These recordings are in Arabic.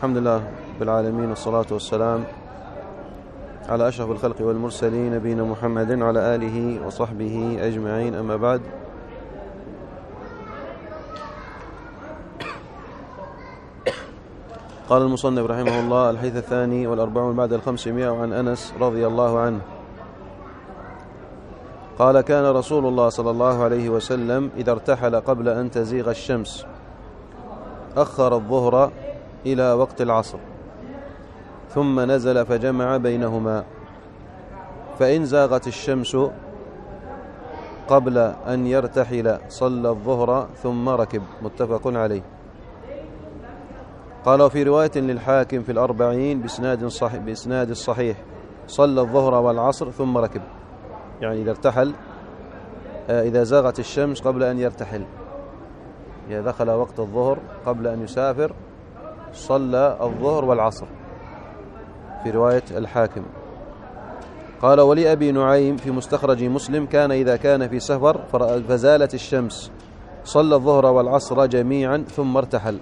الحمد لله بالعالمين، والصلاة والسلام على أشرف الخلق والمرسلين نبينا محمد وعلى آله وصحبه أجمعين، أما بعد. قال المصنف رحمه الله: الحديث 42 بعد 500، وعن أنس رضي الله عنه قال: كان رسول الله صلى الله عليه وسلم إذا ارتحل قبل أن تزيغ الشمس أخر الظهر إلى وقت العصر، ثم نزل فجمع بينهما، فإن زاغت الشمس قبل أن يرتحل صلى الظهر ثم ركب. متفق عليه. قال: وفي رواية للحاكم في 40 بإسناد الصحيح: صلى الظهر والعصر ثم ركب، يعني إذا ارتحل، إذا زاغت الشمس قبل أن يرتحل، إذا دخل وقت الظهر قبل أن يسافر صلى الظهر والعصر، في رواية الحاكم. قال: ولأبي نعيم في مستخرج مسلم: كان إذا كان في سفر فزالت الشمس صلى الظهر والعصر جميعا ثم ارتحل.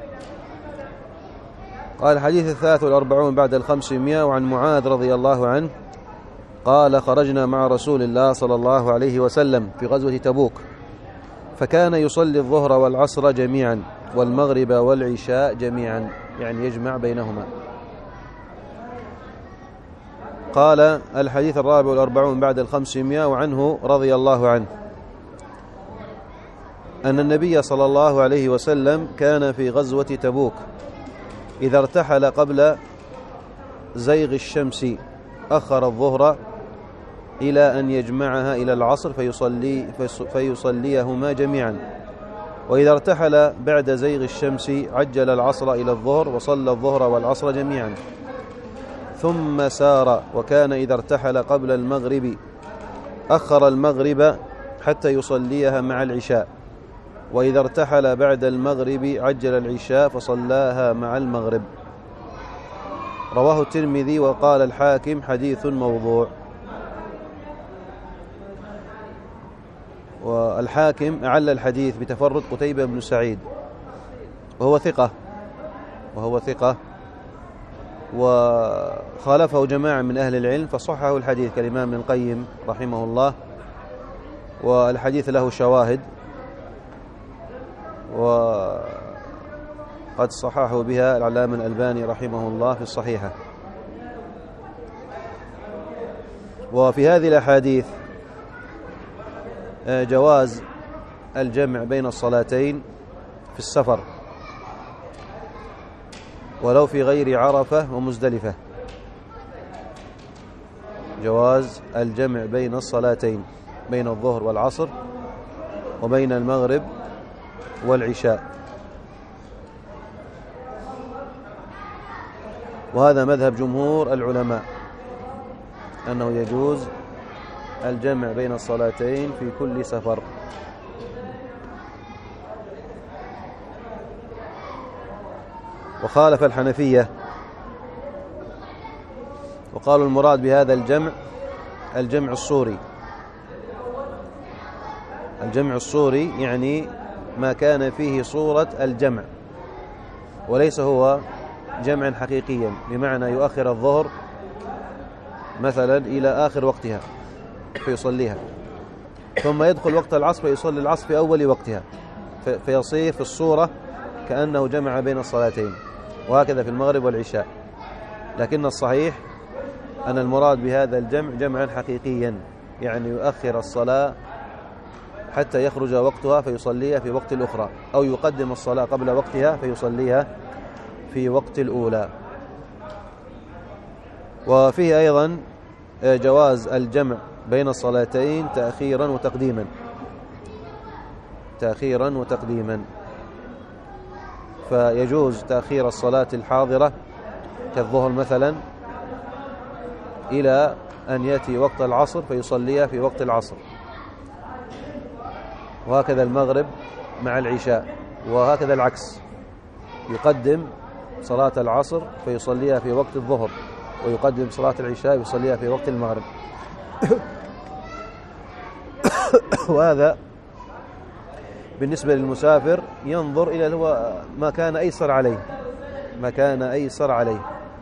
قال: الحديث 43 بعد 500، وعن معاذ رضي الله عنه قال: خرجنا مع رسول الله صلى الله عليه وسلم في غزوة تبوك، فكان يصلي الظهر والعصر جميعا والمغرب والعشاء جميعا، يعني يجمع بينهما. قال: الحديث 44 بعد 500، وعنه رضي الله عنه أن النبي صلى الله عليه وسلم كان في غزوة تبوك إذا ارتحل قبل زيغ الشمس أخر الظهر إلى أن يجمعها إلى العصر فيصليهما جميعا، وإذا ارتحل بعد زيغ الشمس عجل العصر إلى الظهر وصلى الظهر والعصر جميعا، ثم سار، وكان إذا ارتحل قبل المغرب أخر المغرب حتى يصليها مع العشاء، وإذا ارتحل بعد المغرب عجل العشاء فصلاها مع المغرب. رواه الترمذي. وقال الحاكم: حديث موضوع. والحاكم أعل الحديث بتفرد قتيبة بن سعيد، وهو ثقة، وخالفه جماعة من أهل العلم فصححه الحديث كالإمام ابن القيم رحمه الله، والحديث له شواهد وقد صححه بها العلامة الألباني رحمه الله في الصحيحة. وفي هذه الأحاديث جواز الجمع بين الصلاتين في السفر ولو في غير عرفة ومزدلفة، جواز الجمع بين الصلاتين، بين الظهر والعصر وبين المغرب والعشاء، وهذا مذهب جمهور العلماء أنه يجوز الجمع بين الصلاتين في كل سفر. وخالف الحنفية وقالوا المراد بهذا الجمع الصوري. الجمع الصوري يعني ما كان فيه صورة الجمع، وليس هو جمعا حقيقيا، بمعنى يؤخر الظهر مثلا إلى آخر وقتها فيصليها، ثم يدخل وقت العصر فيصلي العصر في أول وقتها، فيصير في الصورة كأنه جمع بين الصلاتين، وهكذا في المغرب والعشاء. لكن الصحيح أن المراد بهذا الجمع جمعا حقيقيا، يعني يؤخر الصلاة حتى يخرج وقتها فيصليها في وقت الأخرى، أو يقدم الصلاة قبل وقتها فيصليها في وقت الأولى. وفيه أيضا جواز الجمع بين الصلاتين تأخيرا وتقديما، فيجوز تأخير الصلاة الحاضرة كالظهر مثلا إلى أن يأتي وقت العصر فيصليها في وقت العصر، وهكذا المغرب مع العشاء، وهكذا العكس، يقدم صلاة العصر فيصليها في وقت الظهر، ويقدم صلاة العشاء يصليها في وقت المغرب. وهذا بالنسبة للمسافر ينظر إلى ما كان أيسر عليه، ما كان أيسر عليه.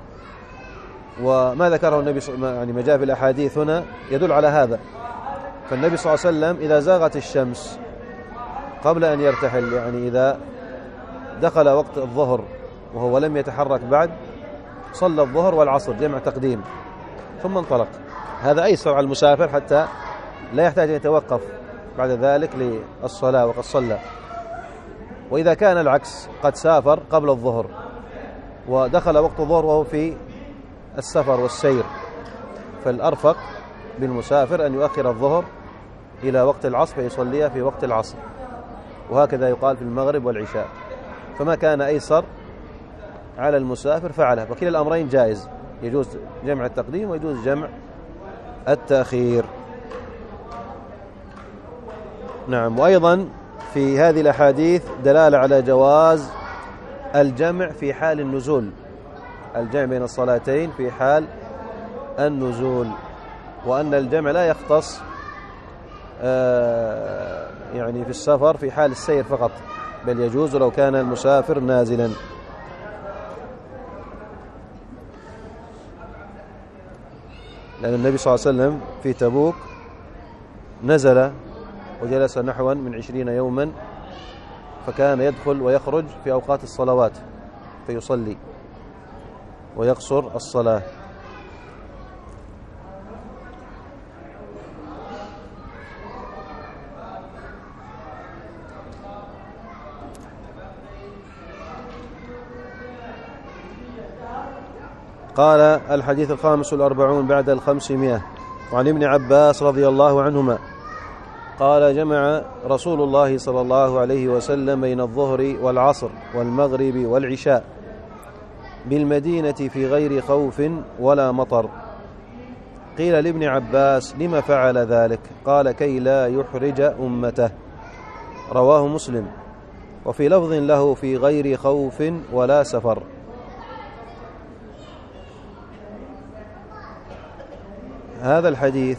وما ذكره النبي يعني ما جاء في الأحاديث هنا يدل على هذا. فالنبي صلى الله عليه وسلم إذا زاغت الشمس قبل أن يرتحل، يعني إذا دخل وقت الظهر وهو لم يتحرك بعد، صلى الظهر والعصر جمع تقديم ثم انطلق. هذا أيسر على المسافر حتى لا يحتاج أن يتوقف بعد ذلك للصلاة وقد صلى. وإذا كان العكس، قد سافر قبل الظهر ودخل وقت الظهر وهو في السفر والسير، فالأرفق بالمسافر أن يؤخر الظهر إلى وقت العصر فيصليها في وقت العصر، وهكذا يقال في المغرب والعشاء. فما كان أيسر على المسافر فعله، وكلا الأمرين جائز، يجوز جمع التقديم ويجوز جمع التأخير. نعم. وأيضا في هذه الأحاديث دلالة على جواز الجمع في حال النزول، الجمع بين الصلاتين في حال النزول، وأن الجمع لا يختص يعني في السفر في حال السير فقط، بل يجوز لو كان المسافر نازلا. لأن النبي صلى الله عليه وسلم في تبوك نزل وجلس نحوا من 20 يوما، فكان يدخل ويخرج في أوقات الصلوات فيصلي ويقصر الصلاة. قال: الحديث 45 بعد 500. وعن ابن عباس رضي الله عنهما قال: جمع رسول الله صلى الله عليه وسلم بين الظهر والعصر والمغرب والعشاء بالمدينة في غير خوف ولا مطر. قيل لابن عباس: لما فعل ذلك؟ قال: كي لا يحرج أمته. رواه مسلم. وفي لفظ له: في غير خوف ولا سفر. هذا الحديث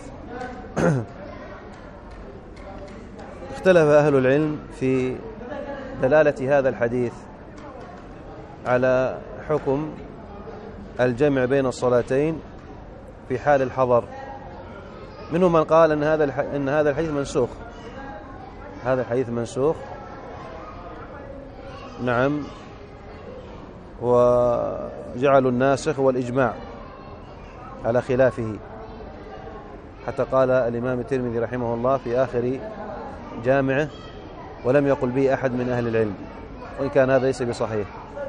اختلف أهل العلم في دلالة هذا الحديث على حكم الجمع بين الصلاتين في حال الحضر. منهم من قال أن هذا الحديث منسوخ، هذا الحديث منسوخ. نعم. وجعلوا الناسخ والإجماع على خلافه، حتى قال الإمام الترمذي رحمه الله في آخر جامعه: ولم يقل به أحد من أهل العلم، وإن كان هذا ليس بصحيح.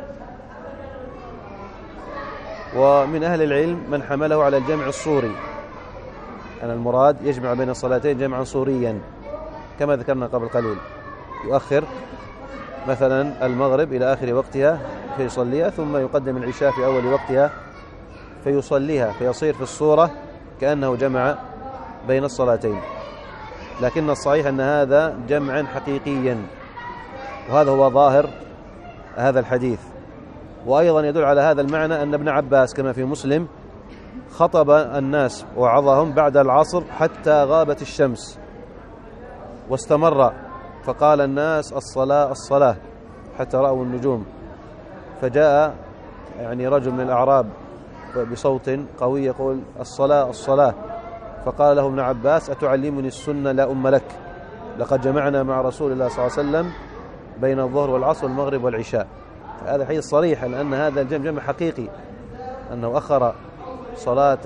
ومن أهل العلم من حمله على الجمع الصوري، أن المراد يجمع بين الصلاتين جمعا صوريا كما ذكرنا قبل قليل، يؤخر مثلا المغرب إلى آخر وقتها فيصليها، ثم يقدم العشاء في أول وقتها فيصليها، فيصير في الصورة كأنه جمع بين الصلاتين. لكن الصحيح أن هذا جمعا حقيقيا، وهذا هو ظاهر هذا الحديث. وأيضا يدل على هذا المعنى أن ابن عباس كما في مسلم خطب الناس وعظهم بعد العصر حتى غابت الشمس واستمر، فقال الناس: الصلاة الصلاة، حتى رأوا النجوم. فجاء يعني رجل من الأعراب بصوت قوي يقول: الصلاة الصلاة. فقال له ابن عباس: أتعلمني السنة لا أم لك؟ لقد جمعنا مع رسول الله صلى الله عليه وسلم بين الظهر والعصر والمغرب والعشاء. هذا حديث صريح لأن هذا الجمع جمع حقيقي، أنه أخر صلاة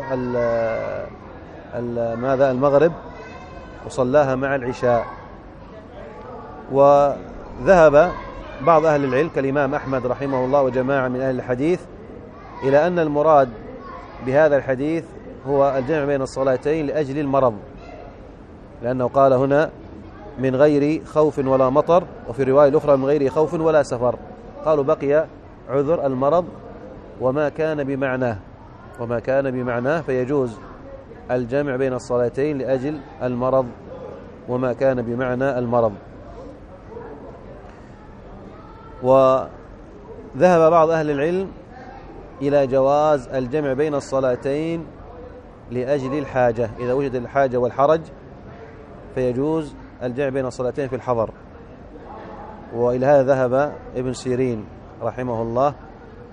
المغرب وصلاها مع العشاء. وذهب بعض أهل العلم كالإمام أحمد رحمه الله وجماعة من أهل الحديث إلى أن المراد بهذا الحديث هو الجمع بين الصلاتين لأجل المرض، لأنه قال هنا: من غير خوف ولا مطر، وفي الرواية الأخرى: من غير خوف ولا سفر. قالوا بقي عذر المرض وما كان بمعناه، فيجوز الجمع بين الصلاتين لأجل المرض وما كان بمعنى المرض. وذهب بعض أهل العلم إلى جواز الجمع بين الصلاتين لأجل الحاجة، إذا وجد الحاجة والحرج فيجوز الجمع بين الصلاتين في الحضر. وإلى هذا ذهب ابن سيرين رحمه الله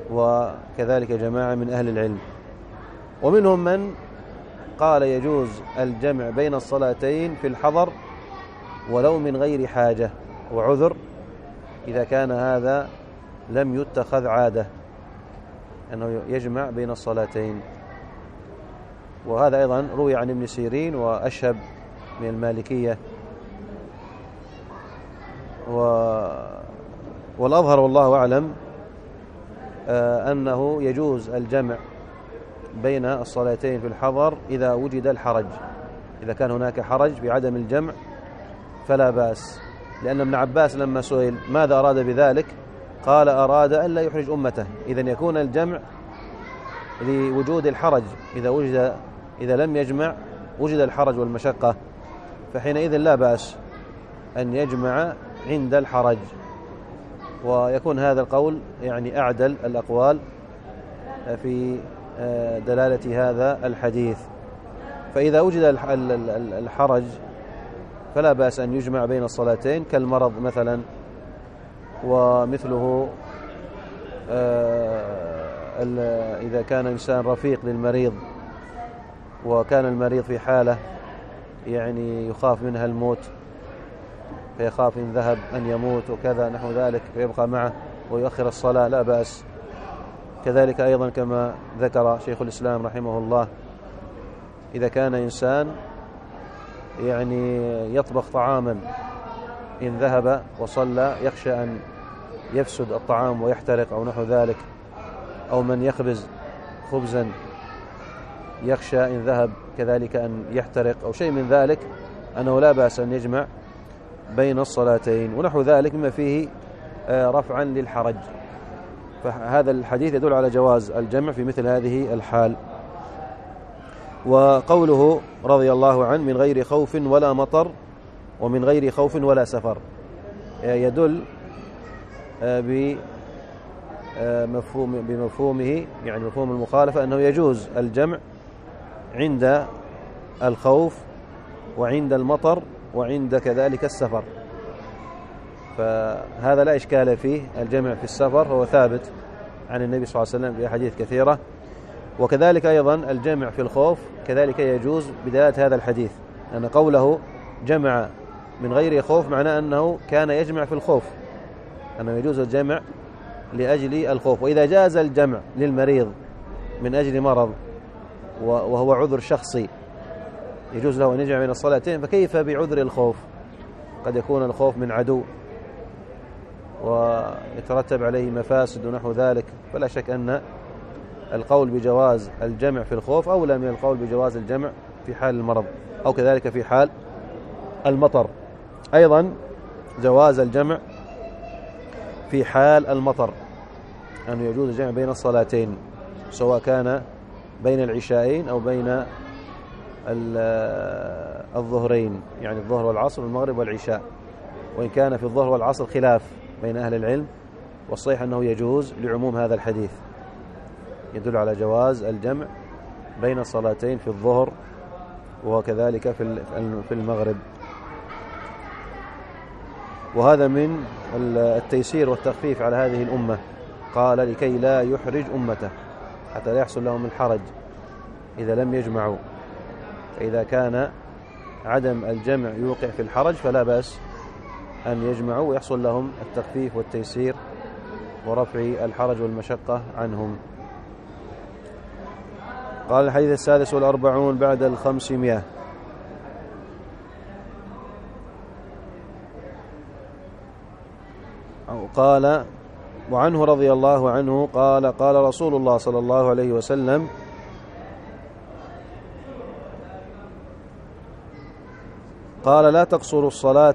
وكذلك جماعة من أهل العلم. ومنهم من قال يجوز الجمع بين الصلاتين في الحضر ولو من غير حاجة وعذر، إذا كان هذا لم يتخذ عادة أنه يجمع بين الصلاتين. وهذا أيضا روي عن ابن سيرين وأشهب من المالكية. والأظهر والله أعلم أنه يجوز الجمع بين الصلاتين في الحضر إذا وجد الحرج. إذا كان هناك حرج بعدم الجمع فلا بأس، لأن ابن عباس لما سئل ماذا أراد بذلك قال أراد ألا يحرج أمته. إذن يكون الجمع لوجود الحرج، إذا لم يجمع وجد الحرج والمشقة، فحينئذ لا بأس أن يجمع عند الحرج. ويكون هذا القول يعني أعدل الأقوال في دلالة هذا الحديث. فإذا وجد الحرج فلا بأس أن يجمع بين الصلاتين كالمرض مثلا، ومثله إذا كان إنسان رفيق للمريض وكان المريض في حالة يعني يخاف منها الموت، فيخاف إن ذهب أن يموت وكذا نحو ذلك فيبقى معه ويؤخر الصلاة، لا بأس. كذلك أيضا كما ذكر شيخ الإسلام رحمه الله، إذا كان إنسان يعني يطبخ طعاما إن ذهب وصلى يخشى أن يفسد الطعام ويحترق أو نحو ذلك، أو من يخبز خبزا يخشى إن ذهب كذلك أن يحترق أو شيء من ذلك، أنه لا بأس أن يجمع بين الصلاتين ونحو ذلك مما فيه رفعا للحرج. فهذا الحديث يدل على جواز الجمع في مثل هذه الحال. وقوله رضي الله عنه من غير خوف ولا مطر ومن غير خوف ولا سفر يدل بمفهومه، يعني مفهوم المخالفة، أنه يجوز الجمع عند الخوف وعند المطر وعند كذلك السفر. فهذا لا إشكال فيه، الجمع في السفر هو ثابت عن النبي صلى الله عليه وسلم في أحاديث كثيرة. وكذلك أيضا الجمع في الخوف كذلك يجوز بدلالة هذا الحديث، أن قوله جمع من غير خوف معناه أنه كان يجمع في الخوف، أنه يجوز الجمع لأجل الخوف. وإذا جاز الجمع للمريض من أجل مرض وهو عذر شخصي يجوز له أن يجمع بين الصلاتين، فكيف بعذر الخوف؟ قد يكون الخوف من عدو ويترتب عليه مفاسد ونحو ذلك، فلا شك أن القول بجواز الجمع في الخوف أولى من القول بجواز الجمع في حال المرض أو كذلك في حال المطر. أيضا جواز الجمع في حال المطر، أنه يجوز الجمع بين الصلاتين سواء كان بين العشاءين أو بين الظهرين، يعني الظهر والعصر والمغرب والعشاء، وإن كان في الظهر والعصر خلاف بين أهل العلم، والصحيح أنه يجوز لعموم هذا الحديث، يدل على جواز الجمع بين الصلاتين في الظهر وكذلك في المغرب. وهذا من التيسير والتخفيف على هذه الأمة، قال لكي لا يحرج أمته، حتى لا يحصل لهم الحرج إذا لم يجمعوا. فإذا كان عدم الجمع يوقع في الحرج فلا بأس أن يجمعوا ويحصل لهم التخفيف والتيسير ورفع الحرج والمشقة عنهم. قال الحديث 46 بعد 500. قال وعنه رضي الله عنه قال قال رسول الله صلى الله عليه وسلم قال لا تقصر الصلاة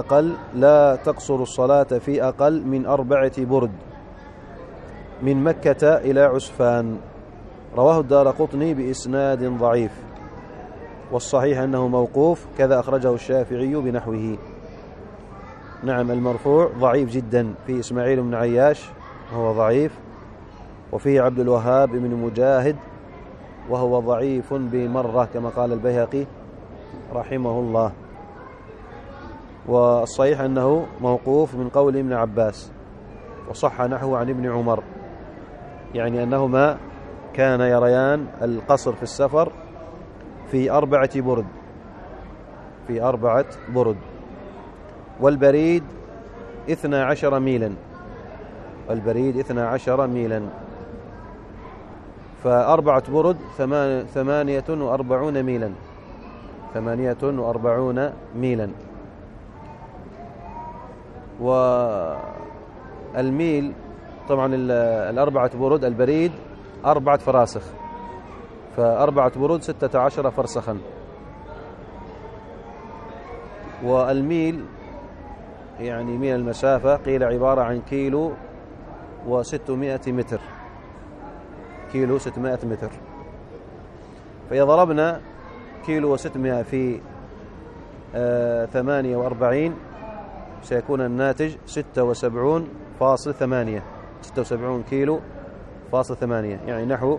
في أقل من 4 برد من مكة إلى عسفان. رواه الدارقطني بإسناد ضعيف، والصحيح أنه موقوف، كذا أخرجه الشافعي بنحوه. نعم، المرفوع ضعيف جدا، في إسماعيل بن عياش وهو ضعيف، وفيه عبد الوهاب بن مجاهد وهو ضعيف بمرة كما قال البيهقي رحمه الله. والصحيح أنه موقوف من قول ابن عباس، وصح نحوه عن ابن عمر. يعني أنهما كان يريان القصر في السفر في 4 برد، في 4 برد. والبريد 12 ميلا، البريد 12 ميلا، ف4 برد 48 ميلا، 48 ميلا. والميل طبعا 4 برد البريد 4 فراسخ، ف4 برد 16 فرسخا. والميل يعني من المسافة قيل عبارة عن كيلو و600 متر، كيلو 600 متر. فإذا ضربنا كيلو و600 في 48 سيكون الناتج 76.8، 76 كيلو فاصل 8، يعني نحو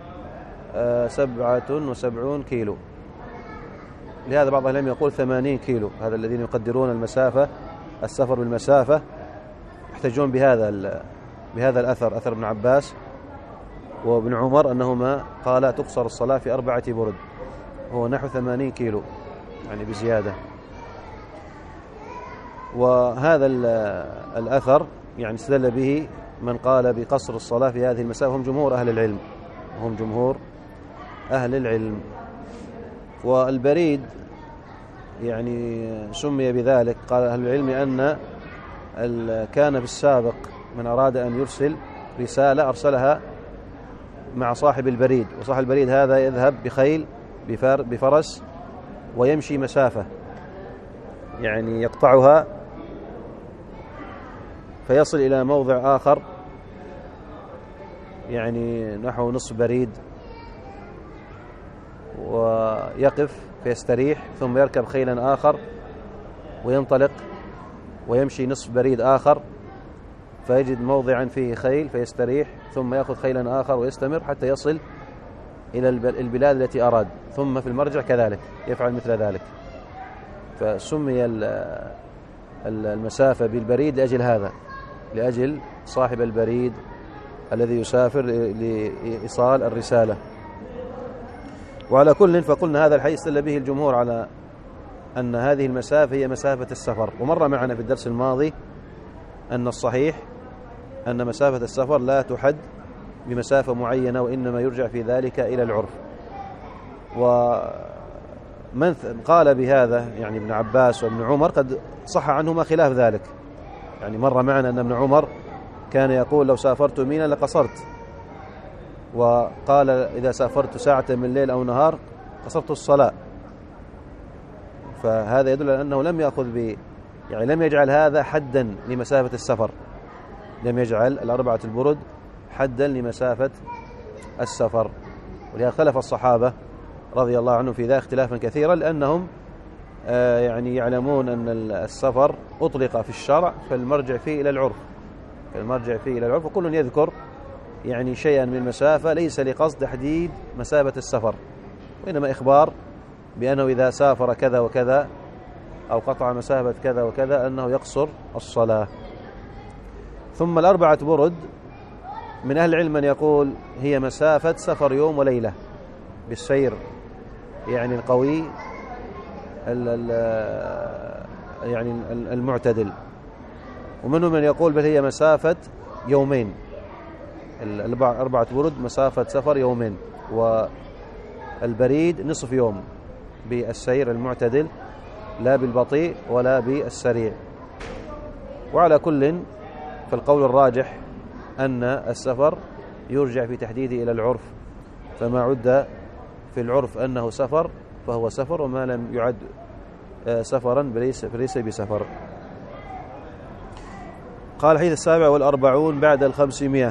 77 كيلو. لهذا بعض العلماء يقول 80 كيلو. هذا الذين يقدرون المسافة، السفر بالمسافة، يحتجون بهذا الأثر، أثر ابن عباس وابن عمر، أنهما قال تقصر الصلاة في 4 برد، هو نحو 80 كيلو يعني بزيادة. وهذا الأثر يعني استدل به من قال بقصر الصلاة في هذه المسافة هم جمهور أهل العلم، هم جمهور أهل العلم. والبريد يعني سمي بذلك، قال أهل العلم أن كان في السابق من أراد أن يرسل رسالة أرسلها مع صاحب البريد، وصاحب البريد هذا يذهب بخيل بفرس ويمشي مسافة، يعني يقطعها فيصل إلى موضع آخر يعني نحو نصف بريد، ويقف فيستريح، ثم يركب خيلا آخر وينطلق ويمشي نصف بريد آخر، فيجد موضعا فيه خيل فيستريح، ثم يأخذ خيلا آخر ويستمر حتى يصل إلى البلاد التي أراد، ثم في المرجع كذلك يفعل مثل ذلك. فسمي المسافة بالبريد لأجل هذا، لأجل صاحب البريد الذي يسافر لإيصال الرسالة. وعلى كل فقلنا هذا الحديث استدل به الجمهور على أن هذه المسافة هي مسافة السفر. ومر معنا في الدرس الماضي أن الصحيح أن مسافة السفر لا تحد بمسافة معينة، وإنما يرجع في ذلك إلى العرف. ومن قال بهذا يعني ابن عباس وابن عمر قد صح عنهما خلاف ذلك. يعني مر معنا أن ابن عمر كان يقول لو سافرت ميلا لقصرت، وقال إذا سافرت ساعة من ليل أو نهار قصرت الصلاة. فهذا يدل على أنه لم يأخذ يعني لم يجعل هذا حدا لمسافة السفر، لم يجعل 4 البرد حدا لمسافة السفر. ولهذا اختلف الصحابة رضي الله عنهم في ذا اختلافا كثيرا، لأنهم يعني يعلمون أن السفر أطلق في الشرع فالمرجع فيه إلى العرف، وكل يذكر يعني شيئا من المسافة ليس لقصد تحديد مسافة السفر، وإنما إخبار بأنه إذا سافر كذا وكذا أو قطع مسافة كذا وكذا أنه يقصر الصلاة. ثم 4 برد من أهل العلم من يقول هي مسافة سفر يوم وليلة بالسير يعني القوي يعني المعتدل، ومنهم من يقول بل هي مسافة يومين، 4 برد مسافة سفر يومين، والبريد نصف يوم بالسير المعتدل لا بالبطيء ولا بالسريع. وعلى كل فالقول الراجح أن السفر يرجع في تحديده إلى العرف، فما عد في العرف أنه سفر فهو سفر، وما لم يعد سفرا فليس بسفر. قال الحديث 47 بعد 500.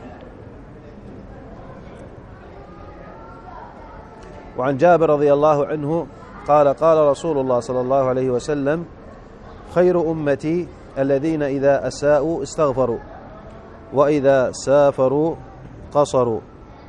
وعن جابر رضي الله عنه قال قال رسول الله صلى الله عليه وسلم خير أمتي الذين إذا أساءوا استغفروا وإذا سافروا قصروا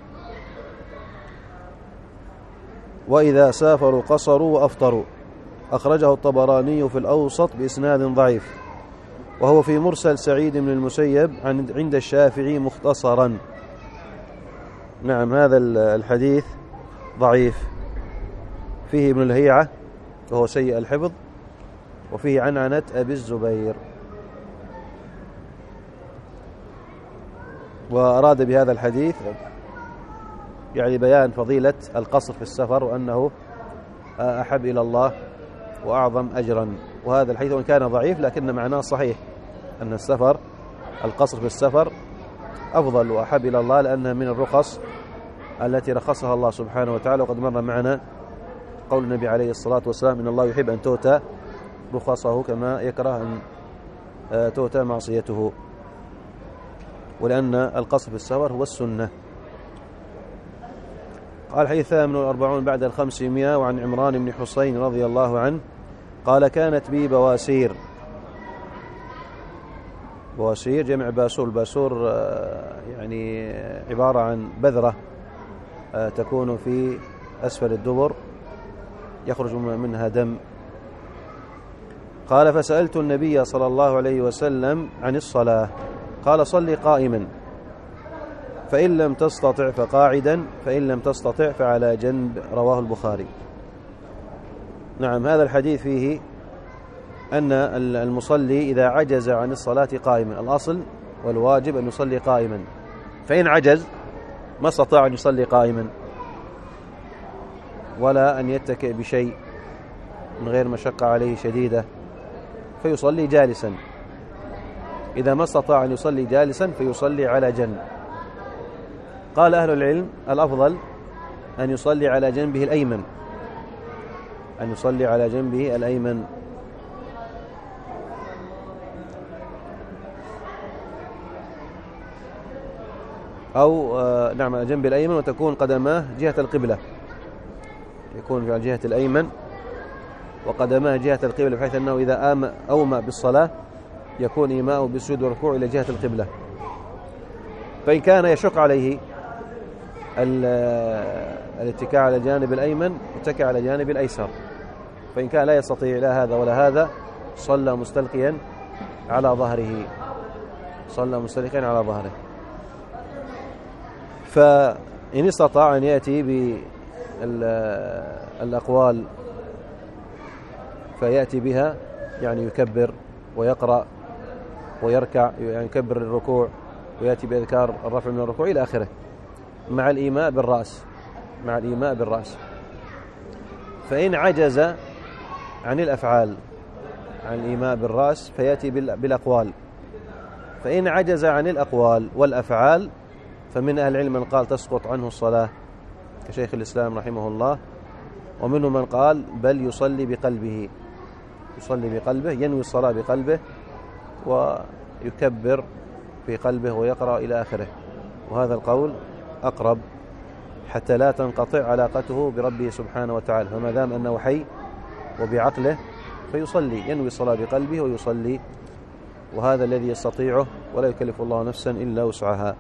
وأفطروا. أخرجه الطبراني في الأوسط بإسناد ضعيف، وهو في مرسل سعيد بن المسيب عند الشافعي مختصرا. نعم، هذا الحديث ضعيف، فيه ابن الهيعة وهو سيء الحفظ، وفيه عنعنة أبي الزبير. وأراد بهذا الحديث يعني بيان فضيلة القصر في السفر، وأنه أحب إلى الله وأعظم أجرا. وهذا الحديث وإن كان ضعيف لكن معناه صحيح، أن القصر في السفر أفضل وأحب إلى الله، لأنها من الرخص التي رخصها الله سبحانه وتعالى. وقد مر معنا قول النبي عليه الصلاة والسلام: إن الله يحب أن تؤتى رخصه كما يكره أن تؤتى معصيته، ولأن القصر في السفر هو السنة. قال الحديث 48 بعد 500. وعن عمران بن حسين رضي الله عنه قال: كانت بي بواسير. بواسير جمع باسور. الباسور يعني عبارة عن بذرة تكون في أسفل الدبر يخرج منها دم. قال: فسألت النبي صلى الله عليه وسلم عن الصلاة، قال: صل قائما، فإن لم تستطع فقاعدا، فإن لم تستطع فعلى جنب. رواه البخاري. نعم، هذا الحديث فيه أن المصلي إذا عجز عن الصلاة قائما، الأصل والواجب أن يصلي قائما، فإن عجز ما استطاع أن يصلي قائما ولا أن يتكئ بشيء من غير مشقة عليه شديدة فيصلي جالسا. إذا ما استطاع أن يصلي جالسا فيصلي على جنب. قال أهل العلم: الأفضل أن يصلي على جنبه الأيمن، أن يصلي على جنبه الأيمن. أو نعم على جنب الأيمن، وتكون قدماه جهة القبلة، يكون على جهة الأيمن وقدماه جهة القبلة، بحيث أنه إذا أومأ بالصلاة يكون إيماؤه بالسجود والركوع إلى جهة القبلة. فإن كان يشق عليه الاتكاء على الجانب الأيمن اتكى على الجانب الأيسر، فإن كان لا يستطيع لا هذا ولا هذا صلى مستلقيا على ظهره، صلى مستلقيا على ظهره. فإن استطاع أن يأتي بالأقوال فيأتي بها، يعني يكبر ويقرأ ويركع، يعني يكبر الركوع ويأتي بأذكار الرفع من الركوع إلى آخره، مع الإيماء بالرأس، مع الإيماء بالرأس. فإن عجز عن الأفعال، عن الإيماء بالرأس، فيأتي بالأقوال. فإن عجز عن الأقوال والأفعال فمن أهل العلم من قال تسقط عنه الصلاة كشيخ الإسلام رحمه الله، ومنهم من قال بل يصلي بقلبه، يصلي بقلبه، ينوي الصلاة بقلبه ويكبر في قلبه ويقرأ إلى آخره. وهذا القول أقرب حتى لا تنقطع علاقته بربه سبحانه وتعالى، فما دام أنه حي وبعقله فيصلي، ينوي الصلاة بقلبه ويصلي، وهذا الذي يستطيعه، ولا يكلف الله نفسا إلا وسعها.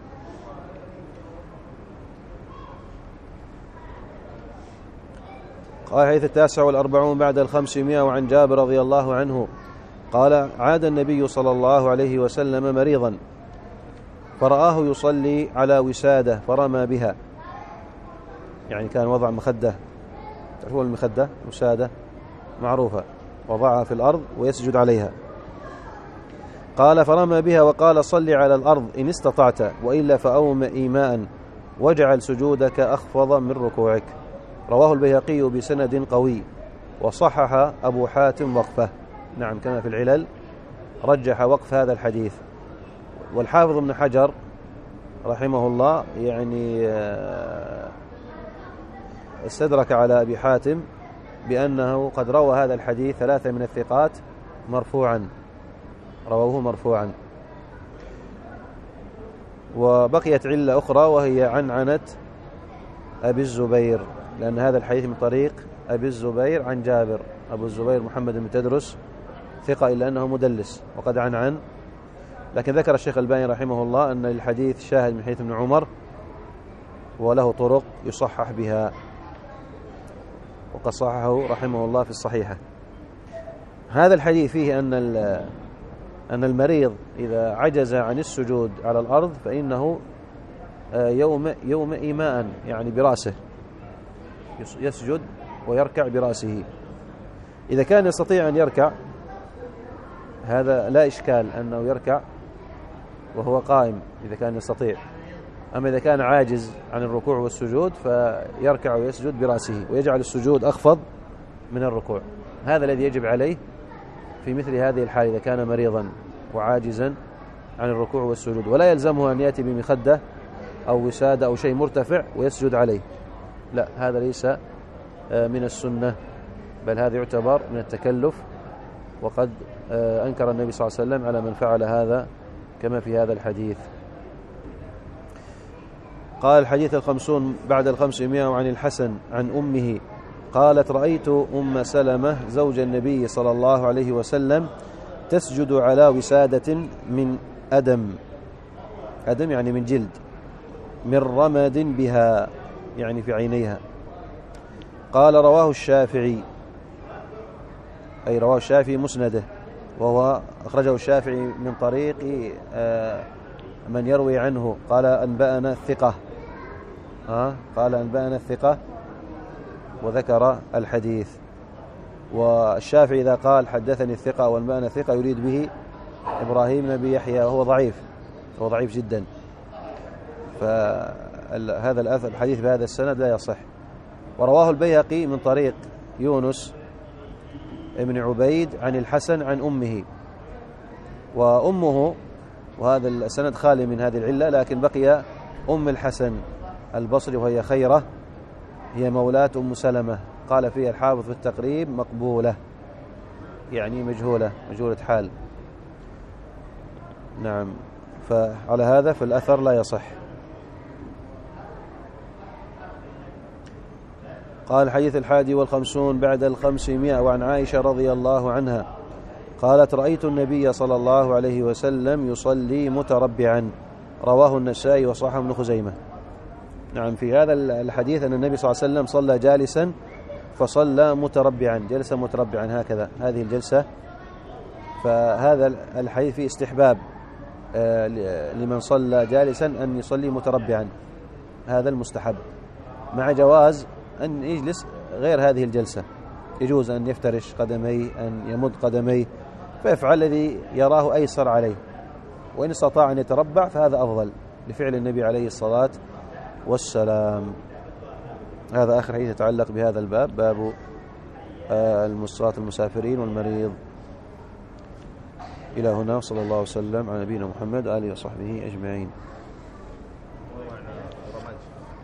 قال حديث 49 بعد 500. وعن جابر رضي الله عنه قال: عاد النبي صلى الله عليه وسلم مريضا فرآه يصلي على وسادة فرمى بها، يعني كان وضع مخدة، تعرفون المخدة وسادة معروفة، وضعها في الأرض ويسجد عليها. قال: فرمى بها وقال: صل على الأرض إن استطعت، وإلا فأوم إيماء واجعل سجودك أخفض من ركوعك. رواه البيهقي بسند قوي، وصحح أبو حاتم وقفه. نعم، كما في العلل رجح وقف هذا الحديث. والحافظ ابن حجر رحمه الله يعني استدرك على أبي حاتم بأنه قد روى هذا الحديث 3 من الثقات مرفوعا، رووه مرفوعا. وبقيت علة أخرى وهي عنعنة أبي الزبير، لأن هذا الحديث من طريق أبي الزبير عن جابر. أبو الزبير محمد بن تدرس ثقة إلا أنه مدلس وقد عن، لكن ذكر الشيخ الباني رحمه الله أن الحديث شاهد من حديث ابن عمر وله طرق يصحح بها، وقد صححه رحمه الله في الصحيحة. هذا الحديث فيه أن المريض إذا عجز عن السجود على الأرض فإنه يوم إيماء، يعني برأسه، يسجد ويركع برأسه. إذا كان يستطيع أن يركع هذا لا إشكال أنه يركع وهو قائم إذا كان يستطيع. أما إذا كان عاجز عن الركوع والسجود فيركع ويسجد برأسه، ويجعل السجود أخفض من الركوع. هذا الذي يجب عليه في مثل هذه الحال إذا كان مريضا وعاجزا عن الركوع والسجود، ولا يلزمه أن يأتي بمخدة أو وسادة أو شيء مرتفع ويسجد عليه، لا، هذا ليس من السنة، بل هذا يعتبر من التكلف، وقد أنكر النبي صلى الله عليه وسلم على من فعل هذا كما في هذا الحديث. قال الحديث 50 بعد 500 عن الحسن عن أمه قالت: رأيت أم سلمة زوج النبي صلى الله عليه وسلم تسجد على وسادة من أدم يعني من جلد، من رمد بها يعني في عينيها. قال: رواه الشافعي، أي رواه الشافعي مسنده، وهو أخرجه الشافعي من طريق من يروي عنه. قال: أنبأنا الثقة، قال: أنبأنا الثقة، وذكر الحديث. والشافعي إذا قال حدثني الثقة وأنبأنا الثقة يريد به إبراهيم بن أبي يحيى، وهو ضعيف، هو ضعيف جدا، فهذا الحديث بهذا السند لا يصح. ورواه البيهقي من طريق يونس ابن عبيد عن الحسن عن أمه، وأمه، وهذا السند خالي من هذه العلة، لكن بقي أم الحسن البصري وهي خيرة، هي مولاة أم سلمة. قال فيها الحافظ في التقريب: مقبولة، يعني مجهولة حال. نعم، فعلى هذا فالأثر لا يصح. قال الحديث 51 بعد 500 وعن عائشة رضي الله عنها قالت: رأيت النبي صلى الله عليه وسلم يصلي متربعا. رواه النسائي وصححه ابن خزيمة. نعم، في هذا الحديث أن النبي صلى الله عليه وسلم صلى جالسا، فصلى متربعا، جلس متربعا هكذا، هذه الجلسة. فهذا الحديث فيه استحباب لمن صلى جالسا أن يصلي متربعا، هذا المستحب، مع جواز أن يجلس غير هذه الجلسة، يجوز أن يفترش قدميه، أن يمد قدميه، فيفعل الذي يراه أيسر عليه، وإن استطاع أن يتربع فهذا أفضل لفعل النبي عليه الصلاة والسلام. هذا آخر حديث يتعلق بهذا الباب، باب صلاة المسافرين والمريض. إلى هنا، صلى الله وسلم على نبينا محمد وآله وصحبه أجمعين.